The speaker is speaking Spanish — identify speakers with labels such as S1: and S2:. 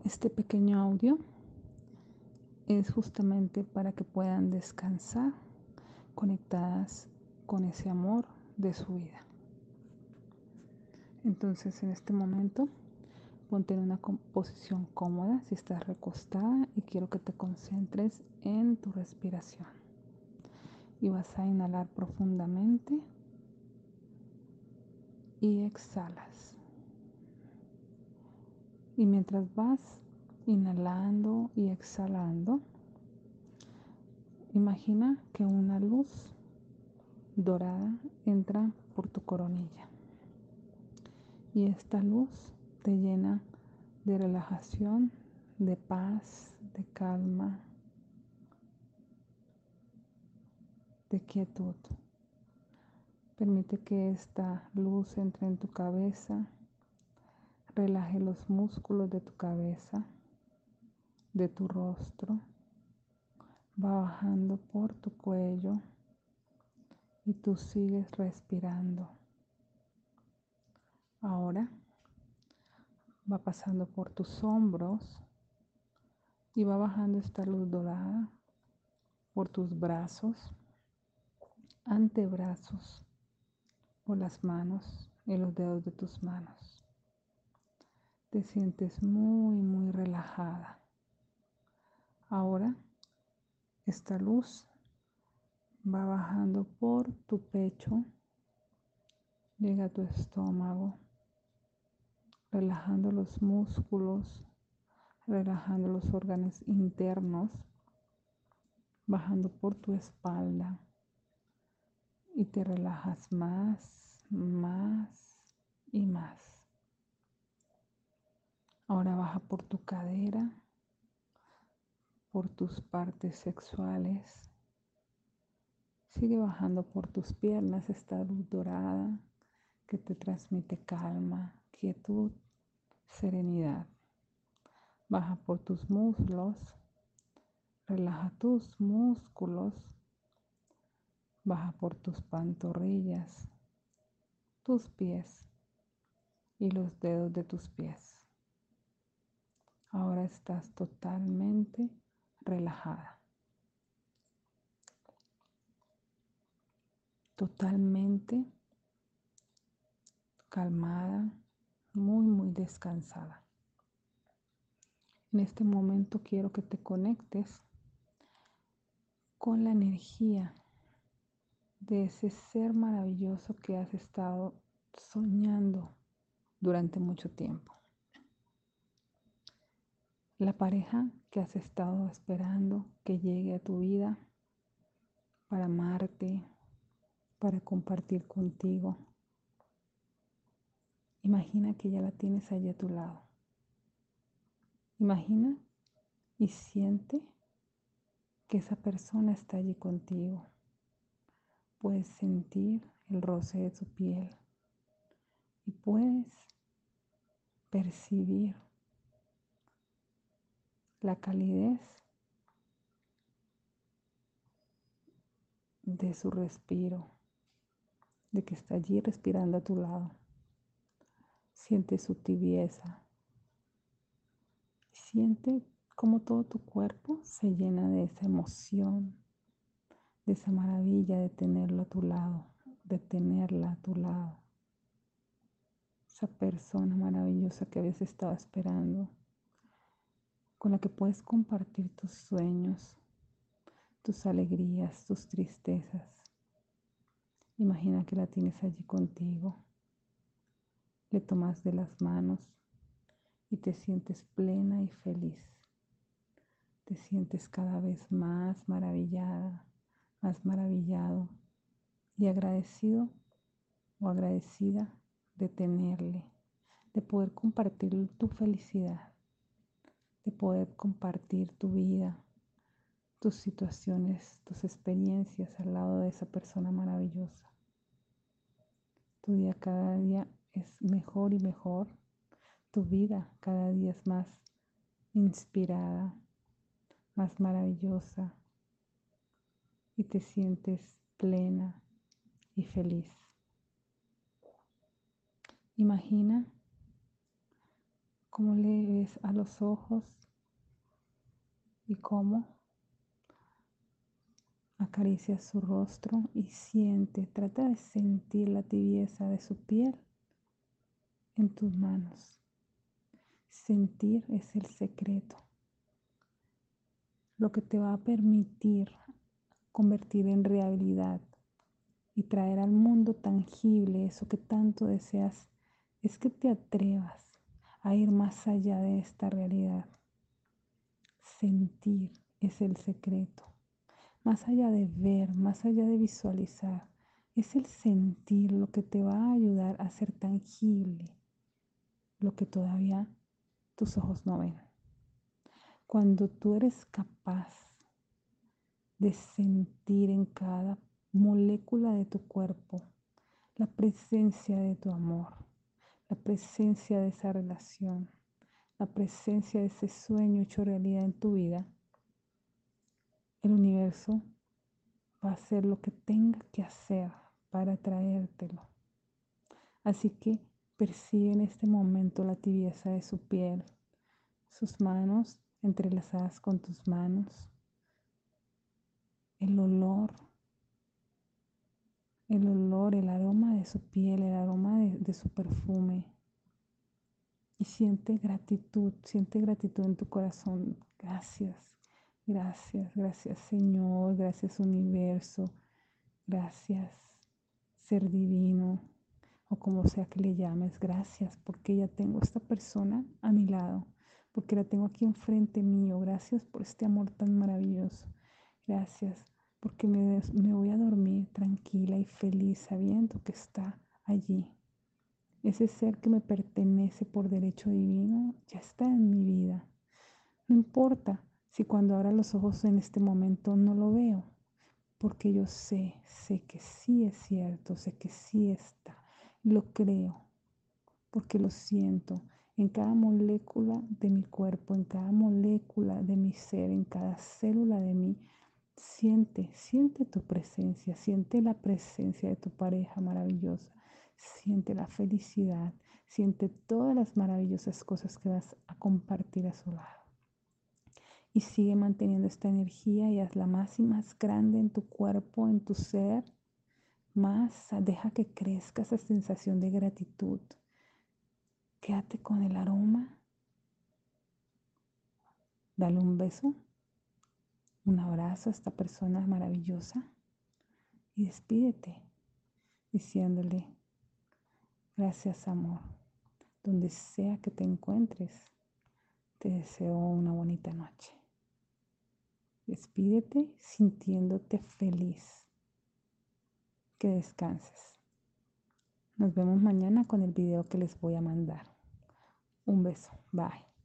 S1: Este pequeño audio es justamente para que puedan descansar conectadas con ese amor de su vida. Entonces, en este momento, ponte en una posición cómoda si estás recostada y quiero que te concentres en tu respiración. Y vas a inhalar profundamente y exhalas. Y mientras vas inhalando y exhalando, imagina que una luz dorada entra por tu coronilla. Y esta luz te llena de relajación, de paz, de calma, de quietud. Permite que esta luz entre en tu cabeza, relaje los músculos de tu cabeza, de tu rostro, va bajando por tu cuello y tú sigues respirando. Ahora va pasando por tus hombros y va bajando esta luz dorada por tus brazos, antebrazos, por las manos y los dedos de tus manos. Te sientes muy relajada. Ahora esta luz va bajando por tu pecho, llega a tu estómago, relajando los músculos, relajando los órganos internos, bajando por tu espalda y te relajas más y más. Ahora baja por tu cadera, por tus partes sexuales. Sigue bajando por tus piernas esta luz dorada que te transmite calma, quietud, serenidad. Baja por tus muslos, relaja tus músculos. Baja por tus pantorrillas, tus pies y los dedos de tus pies. Ahora estás totalmente relajada. Totalmente calmada, muy descansada. En este momento quiero que te conectes con la energía de ese ser maravilloso que has estado soñando durante mucho tiempo. La pareja que has estado esperando que llegue a tu vida para amarte, para compartir contigo. Imagina que ya la tienes allí a tu lado. Imagina y siente que esa persona está allí contigo. Puedes sentir el roce de su piel y puedes percibir la calidez de su respiro, de que está allí respirando a tu lado. Siente su tibieza. Siente cómo todo tu cuerpo se llena de esa emoción, de esa maravilla de tenerlo a tu lado, de tenerla a tu lado. Esa persona maravillosa que habías estado esperando, con la que puedes compartir tus sueños, tus alegrías, tus tristezas. Imagina que la tienes allí contigo. Le tomas de las manos y te sientes plena y feliz. Te sientes cada vez más maravillada, más maravillado y agradecido o agradecida de tenerle, de poder compartir tu felicidad, de poder compartir tu vida, tus situaciones, tus experiencias al lado de esa persona maravillosa. Tu día cada día es mejor y mejor. Tu vida cada día es más inspirada, más maravillosa y te sientes plena y feliz. Imagina cómo le ves a los ojos y cómo acaricias su rostro y trata de sentir la tibieza de su piel en tus manos. Sentir es el secreto, lo que te va a permitir convertir en realidad y traer al mundo tangible eso que tanto deseas, es que te atrevas a ir más allá de esta realidad. Sentir es el secreto. Más allá de ver, más allá de visualizar, es el sentir lo que te va a ayudar a ser tangible, lo que todavía tus ojos no ven. Cuando tú eres capaz de sentir en cada molécula de tu cuerpo la presencia de tu amor, la presencia de esa relación, la presencia de ese sueño hecho realidad en tu vida, el universo va a hacer lo que tenga que hacer para traértelo. Así que percibe en este momento la tibieza de su piel, sus manos entrelazadas con tus manos, el olor, el aroma de su piel, el aroma de su perfume. Y siente gratitud en tu corazón. Gracias, gracias, gracias Señor, gracias universo, gracias ser divino o como sea que le llames. Gracias porque ya tengo esta persona a mi lado, porque la tengo aquí enfrente mío. Gracias por este amor tan maravilloso. Gracias porque me voy a dormir tranquila y feliz sabiendo que está allí. Ese ser que me pertenece por derecho divino ya está en mi vida. No importa si cuando abra los ojos en este momento no lo veo, porque yo sé que sí es cierto, sé que sí está. Lo creo, porque lo siento en cada molécula de mi cuerpo, en cada molécula de mi ser, en cada célula de mí. Siente tu presencia, siente la presencia de tu pareja maravillosa, siente la felicidad, siente todas las maravillosas cosas que vas a compartir a su lado. Y sigue manteniendo esta energía y hazla más y más grande en tu cuerpo, en tu ser. Deja que crezca esa sensación de gratitud. Quédate con el aroma. Dale un beso, un abrazo a esta persona maravillosa y despídete diciéndole: gracias amor, donde sea que te encuentres, te deseo una bonita noche. Despídete sintiéndote feliz. Que descanses. Nos vemos mañana con el video que les voy a mandar. Un beso. Bye.